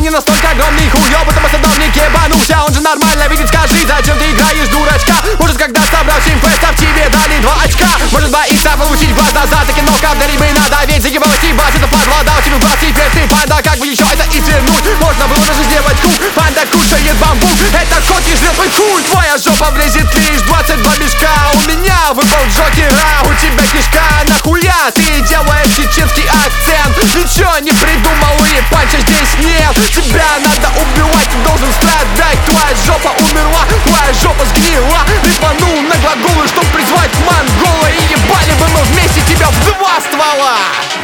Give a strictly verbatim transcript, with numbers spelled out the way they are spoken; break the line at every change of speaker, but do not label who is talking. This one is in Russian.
не настолько огромный хуёб, потому что домник ебанулся. Он же нормально видит, скажи, зачем ты играешь дурачка? Может, когда собрал симфестов, тебе дали два очка? Может, боится получить глаз назад, и кино капдали бы надо, ведь заебалась ебать, это падла, дал тебе глаз, теперь ты панда. Как бы еще это и свернуть? Можно было даже сделать кук. Панда кушает бамбук, это кот не жрет твой хуй. Твоя жопа влезет лишь двадцать два мешка. У меня выпал Джокера, у тебя кишка. Нахуя ты делаешь чеченский акцент? Ничего не придумал и панча здесь нет. Тебя надо убивать, ты должен страдать. Твоя жопа умерла, твоя жопа сгнила. Рифанул на глаголы, чтоб призвать монгола. И ебали бы мы вместе тебя в два ствола.